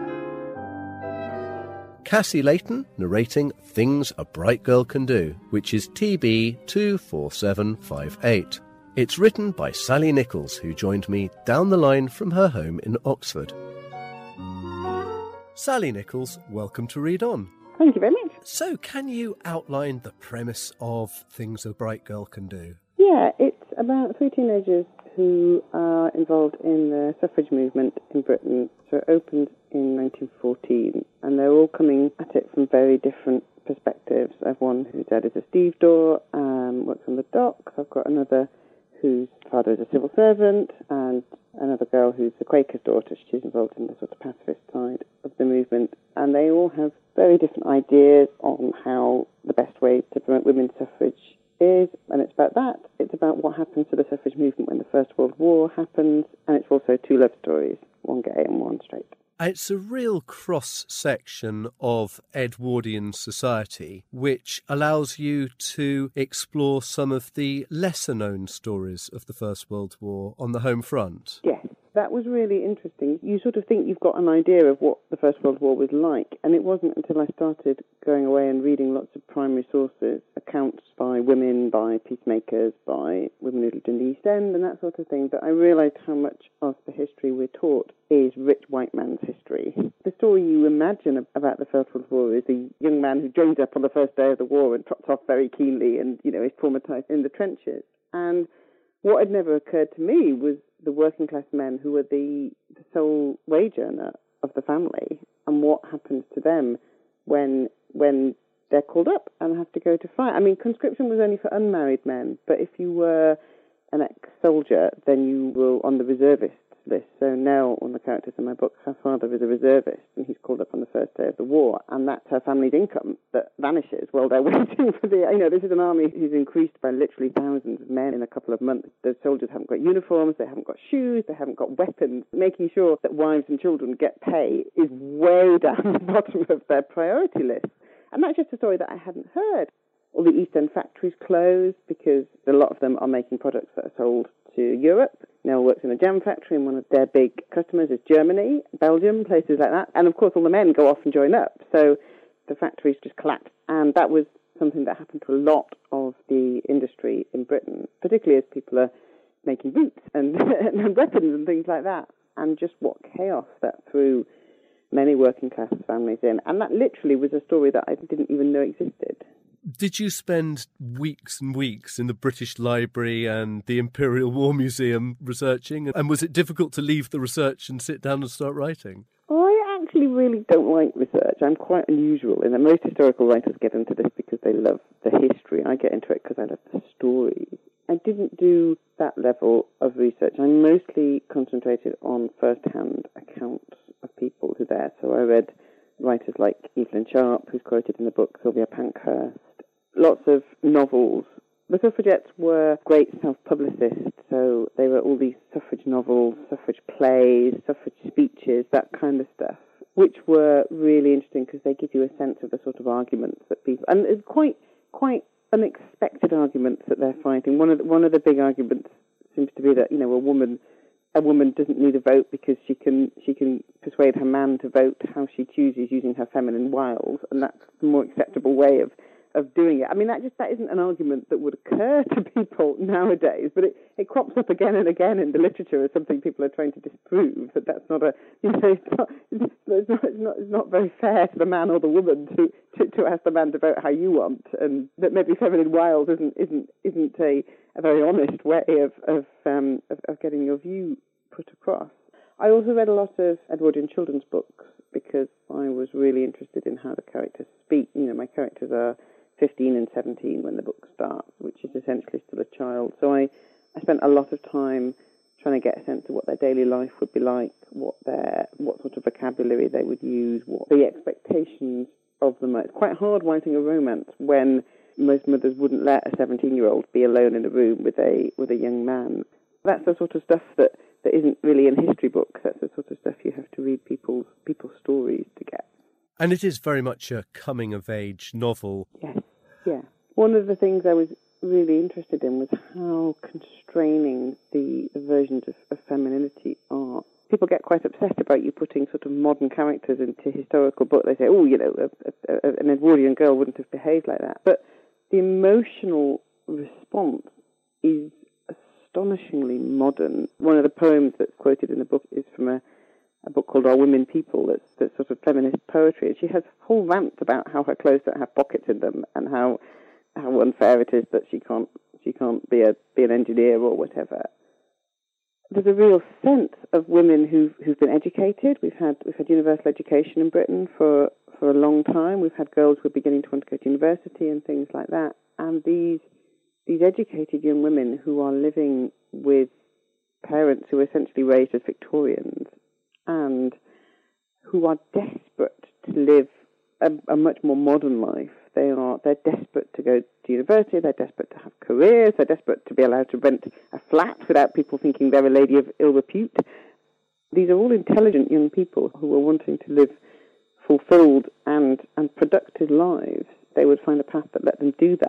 Cassie Layton narrating Things a Bright Girl Can Do, which is T B two four seven five eight. It's written by Sally Nichols, who joined me down the line from her home in Oxford. Sally Nichols, welcome to Read On. Thank you very much. So, can you outline the premise of Things a Bright Girl Can Do? Yeah, it's about three teenagers who are involved in the suffrage movement in Britain. So it opened in nineteen fourteen, and they're all coming at it from very different perspectives. I've one whose dad is a stevedore, um, works on the docks. I've got another whose father is a civil servant, and another girl who's a Quaker's daughter. She's involved in the sort of pacifist side of the movement. And they all have very different ideas on how the best way to promote women's suffrage is, and it's about that. It's about what happens to the suffrage movement when the First World War happens, and it's also two love stories, one gay and one straight. It's a real cross-section of Edwardian society, which allows you to explore some of the lesser-known stories of the First World War on the home front. Yes, That was really interesting. You sort of think you've got an idea of what the First World War was like, and it wasn't until I started going away and reading lots of primary sources, accounts by women, by peacemakers, by women who lived in the East End and that sort of thing, that I realised how much of the history we're taught is rich white man's history. The story you imagine about the First World War is a young man who joins up on the first day of the war and trots off very keenly and, you know, is traumatised in the trenches. And what had never occurred to me was the working class men who were the, the sole wage earner of the family, and what happens to them when when they're called up and have to go to fight. I mean, conscription was only for unmarried men, but if you were an ex-soldier, then you were on the reservist list. So now, one of the characters in my book, her father is a reservist, and he's called up on the first day of the war, and that's her family's income that vanishes while they're waiting for the... You know, this is an army who's increased by literally thousands of men in a couple of months. The soldiers haven't got uniforms, they haven't got shoes, they haven't got weapons. Making sure that wives and children get pay is way down the bottom of their priority list. And that's just a story that I hadn't heard. All the East End factories closed because a lot of them are making products that are sold to Europe. Nell works in a jam factory, and one of their big customers is Germany, Belgium, places like that. And of course, all the men go off and join up. So the factories just collapsed. And that was something that happened to a lot of the industry in Britain, particularly as people are making boots and, and weapons and things like that. And just what chaos that threw many working class families in. And that literally was a story that I didn't even know existed. Did you spend weeks and weeks in the British Library and the Imperial War Museum researching? And was it difficult to leave the research and sit down and start writing? I actually really don't like research. I'm quite unusual in that most historical writers get into this because they love the history. I get into it because I love the stories. I didn't do that level of research. I mostly concentrated on first-hand accounts of people who were there. So I read writers like Evelyn Sharp, who's quoted in the book, Sylvia Pankhurst, lots of novels. The suffragettes were great self-publicists, so they were all these suffrage novels, suffrage plays, suffrage speeches, that kind of stuff, which were really interesting because they give you a sense of the sort of arguments that people... And it's quite quite unexpected arguments that they're fighting. One of the, one of the big arguments seems to be that, you know, a woman... A woman doesn't need a vote because she can she can persuade her man to vote how she chooses using her feminine wiles, and that's the more acceptable way of, of doing it. I mean, that just that isn't an argument that would occur to people nowadays, but it, it crops up again and again in the literature as something people are trying to disprove, that that's not a, you know, it's not, it's not, it's not, it's not very fair to the man or the woman to, to, to ask the man to vote how you want, and that maybe feminine wiles isn't isn't isn't a, a very honest way of of, um, of of getting your view put across. I also read a lot of Edwardian children's books because I was really interested in how the characters speak. You know, my characters are fifteen and seventeen when the book starts, which is essentially still a child. So I, I spent a lot of time trying to get a sense of what their daily life would be like, what their what sort of vocabulary they would use, what the expectations of them are. It's quite hard writing a romance when most mothers wouldn't let a seventeen-year-old be alone in a room with a with a young man. That's the sort of stuff that that isn't really in history books. That's the sort of stuff you have to read people's people's stories to get. And it is very much a coming-of-age novel. Yes, yeah. One of the things I was really interested in was how constraining the, the versions of, of femininity are. People get quite upset about you putting sort of modern characters into historical books. They say, oh, you know, a, a, a, an Edwardian girl wouldn't have behaved like that. But the emotional response is astonishingly modern. One of the poems that's quoted in the book is from a, a book called Are Women People, that's, that's sort of feminist poetry. And she has whole rants about how her clothes don't have pockets in them and how how unfair it is that she can't she can't be a be an engineer or whatever. There's a real sense of women who've who've been educated. We've had we've had universal education in Britain for for a long time. We've had girls who are beginning to want to go to university and things like that. And these these educated young women who are living with parents who are essentially raised as Victorians and who are desperate to live a, a much more modern life. They are they're desperate to go to university. They're desperate to have careers. They're desperate to be allowed to rent a flat without people thinking they're a lady of ill repute. These are all intelligent young people who are wanting to live fulfilled and, and productive lives. They would find a path that let them do that.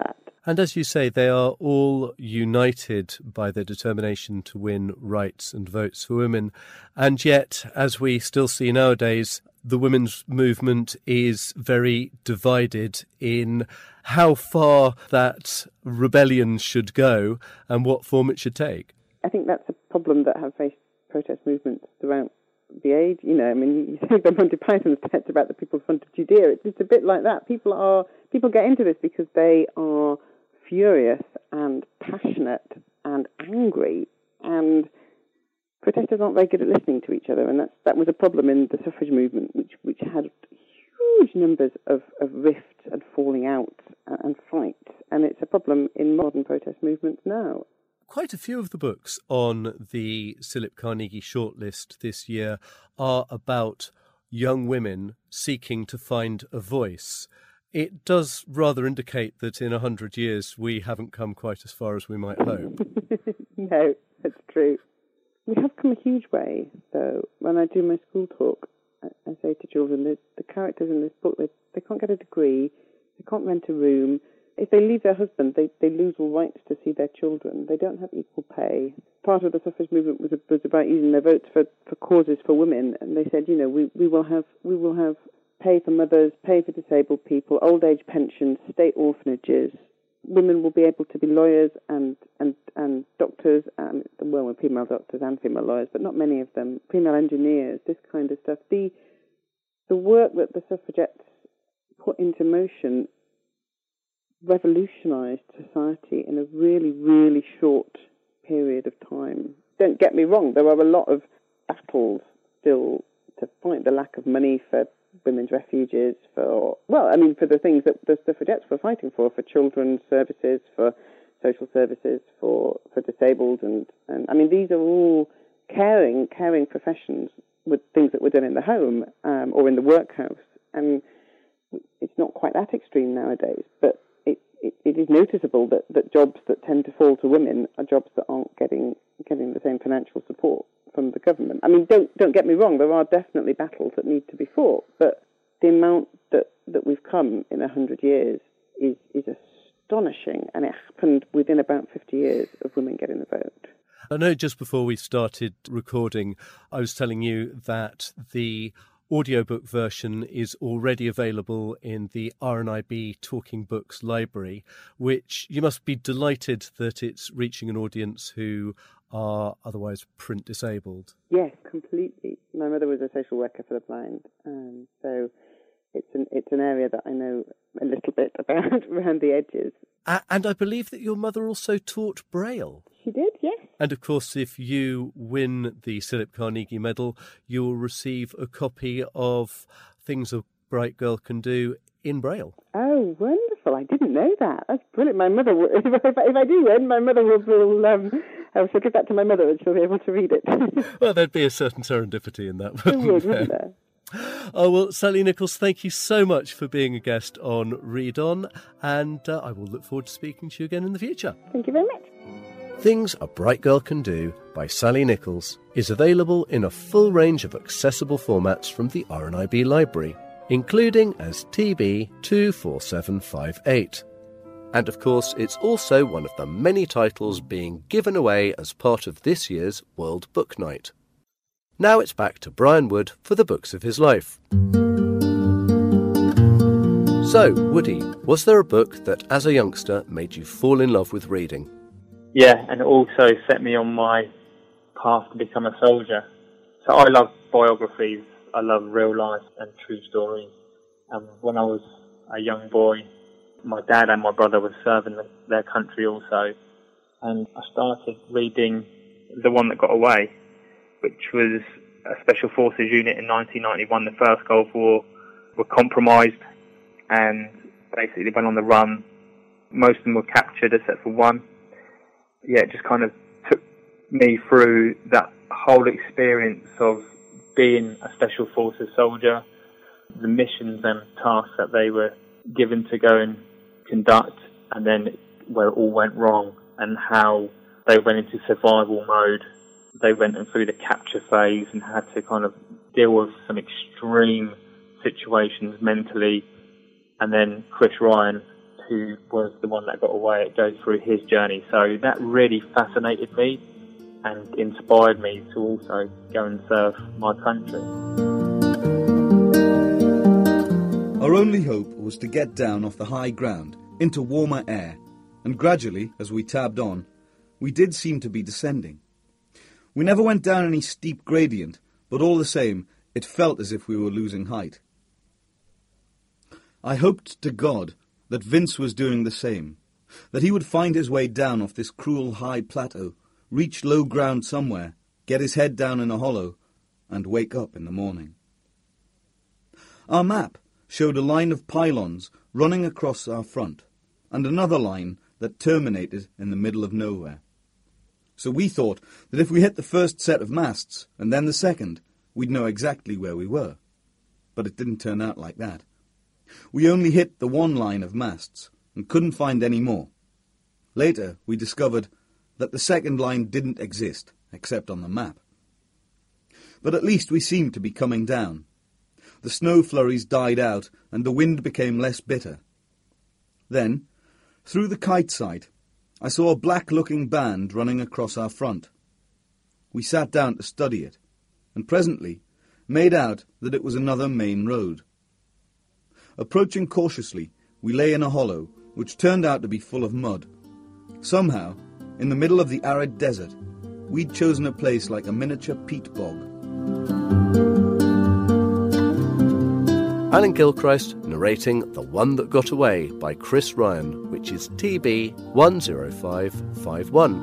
And as you say, they are all united by their determination to win rights and votes for women. And yet, as we still see nowadays, the women's movement is very divided in how far that rebellion should go and what form it should take. I think that's a problem that have faced protest movements throughout the age. You know, I mean, you see the Monty Python sketch about the People's Front of Judea. It's just a bit like that. People are people get into this because they are furious and passionate and angry, and protesters aren't very good at listening to each other, and that's, that was a problem in the suffrage movement, which which had huge numbers of, of rifts and falling out and fights, and it's a problem in modern protest movements now. Quite a few of the books on the Philip Carnegie shortlist this year are about young women seeking to find a voice. It does rather indicate that in a hundred years we haven't come quite as far as we might hope. No, that's true. We have come a huge way, though. When I do my school talk, I say to children that the characters in this book, they, they can't get a degree, they can't rent a room. If they leave their husband, they, they lose all rights to see their children. They don't have equal pay. Part of the suffrage movement was, was about using their votes for, for causes for women, and they said, you know, we, we will have we will have pay for mothers, pay for disabled people, old age pensions, state orphanages. Women will be able to be lawyers and and, and doctors, and well, we're female doctors and female lawyers, but not many of them. Female engineers, this kind of stuff. The the work that the suffragettes put into motion revolutionised society in a really, really short period of time. Don't get me wrong, there are a lot of battles still to fight. The lack of money for women's refuges, for, well, I mean, for the things that the suffragettes were fighting for, for children's services, for social services, for, for disabled, and, and, I mean, these are all caring, caring professions with things that were done in the home um, or in the workhouse, and it's not quite that extreme nowadays, but it, it, it is noticeable that, that jobs that tend to fall to women are jobs that aren't getting getting the same financial support from the government. I mean, don't don't get me wrong, there are definitely battles that need to be fought, but the amount that, that we've come in a hundred years is, is astonishing, and it happened within about fifty years of women getting the vote. I know just before we started recording, I was telling you that the audiobook version is already available in the R N I B Talking Books library, which you must be delighted that it's reaching an audience who are otherwise print disabled. Yes, completely. My mother was a social worker for the blind, um, so it's an it's an area that I know a little bit about around the edges. Uh, and I believe that your mother also taught Braille. She did, yes. And of course, if you win the Philip Carnegie Medal, you will receive a copy of Things a Bright Girl Can Do in Braille. Oh, wonderful. I didn't know that. That's brilliant. My mother, will, if, I, if I do win, my mother will, will um, I shall give that to my mother and she'll be able to read it. Well, there'd be a certain serendipity in that, there wouldn't would, there? wouldn't there? Oh, well, Sally Nichols, thank you so much for being a guest on Read On, and uh, I will look forward to speaking to you again in the future. Thank you very much. Things a Bright Girl Can Do by Sally Nichols is available in a full range of accessible formats from the R N I B library, including as T B two four seven five eight. And of course, it's also one of the many titles being given away as part of this year's World Book Night. Now it's back to Brian Wood for the books of his life. So, Woody, was there a book that as a youngster made you fall in love with reading? Yeah, and it also set me on my path to become a soldier. So I love biographies, I love real life and true stories. And when I was a young boy, my dad and my brother were serving their country also. And I started reading The One That Got Away, which was a Special Forces unit in nineteen ninety-one, the first Gulf War, were compromised and basically went on the run. Most of them were captured except for one. Yeah, it just kind of took me through that whole experience of being a Special Forces soldier, the missions and tasks that they were given to go and conduct, and then where it all went wrong and how they went into survival mode. They went through the capture phase and had to kind of deal with some extreme situations mentally. And then Chris Ryan who was the one that got away. It goes through his journey. So that really fascinated me and inspired me to also go and serve my country. Our only hope was to get down off the high ground into warmer air, and gradually, as we tabbed on, we did seem to be descending. We never went down any steep gradient, but all the same, it felt as if we were losing height. I hoped to God that Vince was doing the same, that he would find his way down off this cruel high plateau, reach low ground somewhere, get his head down in a hollow, and wake up in the morning. Our map showed a line of pylons running across our front, and another line that terminated in the middle of nowhere. So we thought that if we hit the first set of masts, and then the second, we'd know exactly where we were. But it didn't turn out like that. We only hit the one line of masts, and couldn't find any more. Later, we discovered that the second line didn't exist, except on the map. But at least we seemed to be coming down. The snow flurries died out, and the wind became less bitter. Then, through the kite sight, I saw a black-looking band running across our front. We sat down to study it, and presently made out that it was another main road. Approaching cautiously, we lay in a hollow, which turned out to be full of mud. Somehow, in the middle of the arid desert, we'd chosen a place like a miniature peat bog. Alan Gilchrist narrating The One That Got Away by Chris Ryan, which is T B one zero five five one.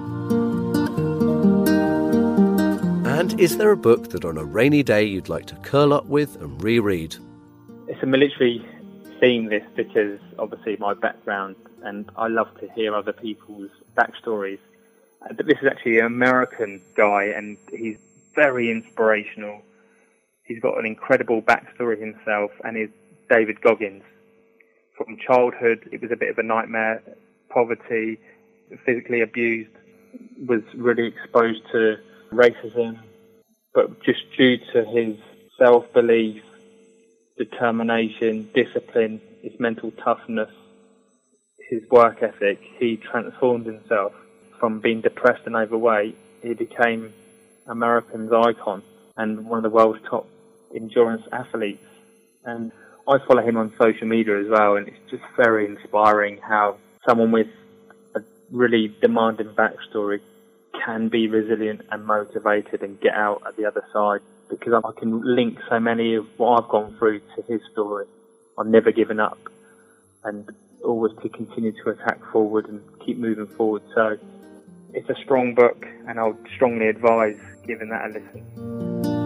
And is there a book that on a rainy day you'd like to curl up with and reread? It's a military theme, this, because obviously my background, and I love to hear other people's backstories. Uh, but this is actually an American guy, and he's very inspirational. He's got an incredible backstory himself, and is David Goggins. From childhood, it was a bit of a nightmare. Poverty, physically abused, was really exposed to racism, but just due to his self-belief, determination, discipline, his mental toughness, his work ethic, he transformed himself. From being depressed and overweight, he became America's icon and one of the world's top endurance athletes. And I follow him on social media as well, and it's just very inspiring how someone with a really demanding backstory can be resilient and motivated and get out at the other side, because I can link so many of what I've gone through to his story. I've never given up and always to continue to attack forward and keep moving forward. So it's a strong book, and I would strongly advise giving that a listen.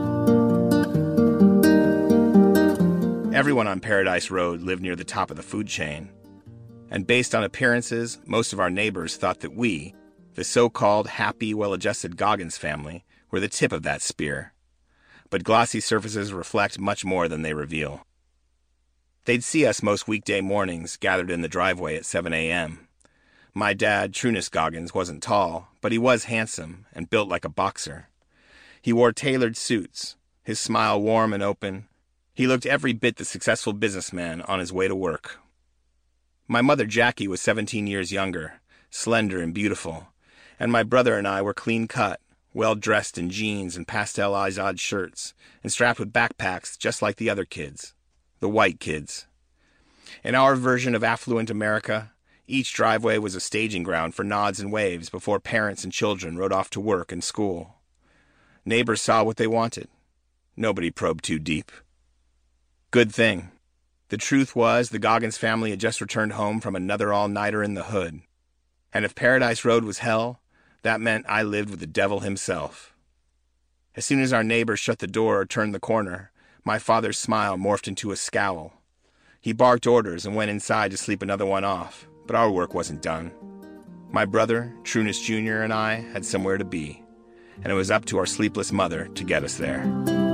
Everyone on Paradise Road lived near the top of the food chain. And based on appearances, most of our neighbors thought that we, the so-called happy, well-adjusted Goggins family, were the tip of that spear. But glossy surfaces reflect much more than they reveal. They'd see us most weekday mornings gathered in the driveway at seven a.m. My dad, Trunus Goggins, wasn't tall, but he was handsome and built like a boxer. He wore tailored suits, his smile warm and open. He looked every bit the successful businessman on his way to work. My mother, Jackie, was seventeen years younger, slender and beautiful, and my brother and I were clean-cut, well-dressed in jeans and pastel-izod shirts, and strapped with backpacks just like the other kids, the white kids. In our version of affluent America, each driveway was a staging ground for nods and waves before parents and children rode off to work and school. Neighbors saw what they wanted. Nobody probed too deep. Good thing. The truth was the Goggins family had just returned home from another all-nighter in the hood. And if Paradise Road was hell, that meant I lived with the devil himself. As soon as our neighbors shut the door or turned the corner, my father's smile morphed into a scowl. He barked orders and went inside to sleep another one off, but our work wasn't done. My brother, Trunus Junior, and I had somewhere to be, and it was up to our sleepless mother to get us there.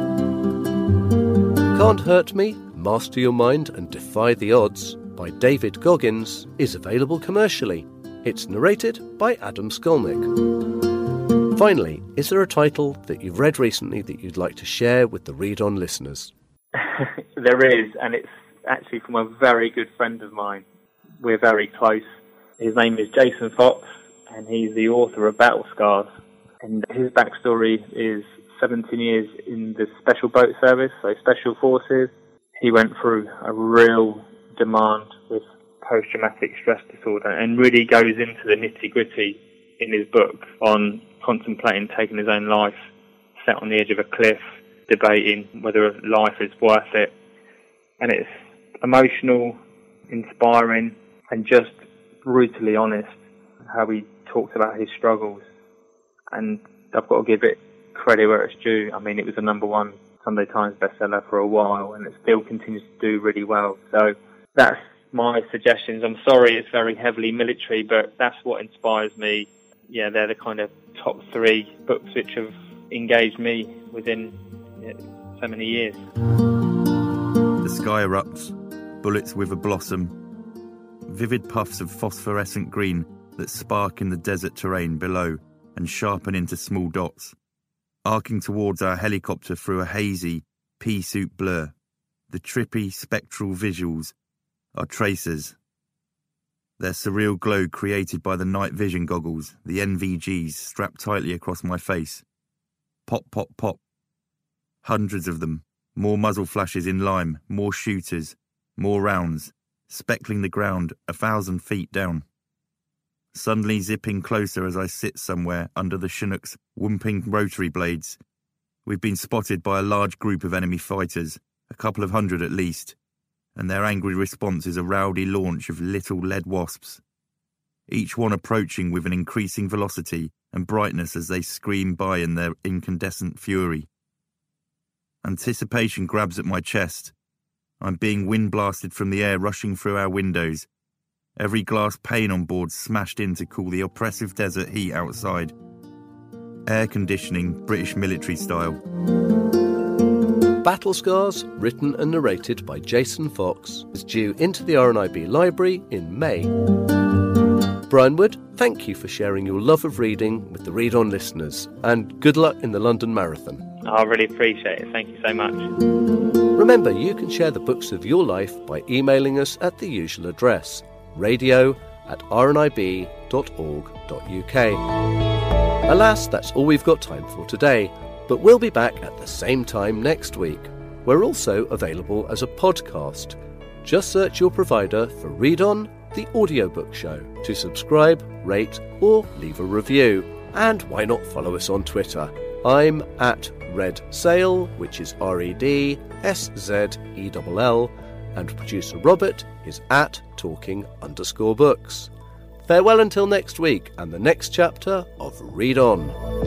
Can't Hurt Me, Master Your Mind and Defy the Odds by David Goggins is available commercially. It's narrated by Adam Skolnick. Finally, is there a title that you've read recently that you'd like to share with the Read On listeners? There is, and it's actually from a very good friend of mine. we're very close. His name is Jason Fox, and he's the author of Battle Scars. And his backstory is seventeen years in the Special Boat Service, so Special Forces. He went through a real demand with post-traumatic stress disorder and really goes into the nitty-gritty in his book on contemplating taking his own life, sat on the edge of a cliff, debating whether life is worth it. And it's emotional, inspiring, and just brutally honest how he talks about his struggles. And I've got to give it credit where it's due. I mean, it was a number one Sunday Times bestseller for a while, and it still continues to do really well. So that's my suggestions. I'm sorry it's very heavily military, but that's what inspires me. Yeah, they're the kind of top three books which have engaged me within yeah, so many years. The sky erupts, bullets wither blossom, vivid puffs of phosphorescent green that spark in the desert terrain below and sharpen into small dots, arcing towards our helicopter through a hazy, pea-soup blur. The trippy, spectral visuals are tracers. Their surreal glow created by the night vision goggles, the N V Gs, strapped tightly across my face. Pop, pop, pop. Hundreds of them. More muzzle flashes in lime, more shooters, more rounds, speckling the ground a thousand feet down. Suddenly zipping closer as I sit somewhere under the Chinook's whooping rotary blades. We've been spotted by a large group of enemy fighters, a couple of hundred at least, and their angry response is a rowdy launch of little lead wasps, each one approaching with an increasing velocity and brightness as they scream by in their incandescent fury. Anticipation grabs at my chest. I'm being wind-blasted from the air rushing through our windows, every glass pane on board smashed in to cool the oppressive desert heat outside. Air conditioning, British military style. Battle Scars, written and narrated by Jason Fox, is due into the R N I B library in May. Brian Wood, thank you for sharing your love of reading with the Read On listeners, and good luck in the London Marathon. I really appreciate it. Thank you so much. Remember, you can share the books of your life by emailing us at the usual address, radio at r n i b dot org dot u k. Alas, that's all we've got time for today, but we'll be back at the same time next week. We're also available as a podcast. Just search your provider for Read On, the audiobook show, to subscribe, rate, or leave a review. And why not follow us on Twitter? I'm at Red Sail, which is R E D S Z E L L, and producer Robert is at talking underscore books. Farewell until next week and the next chapter of Read On.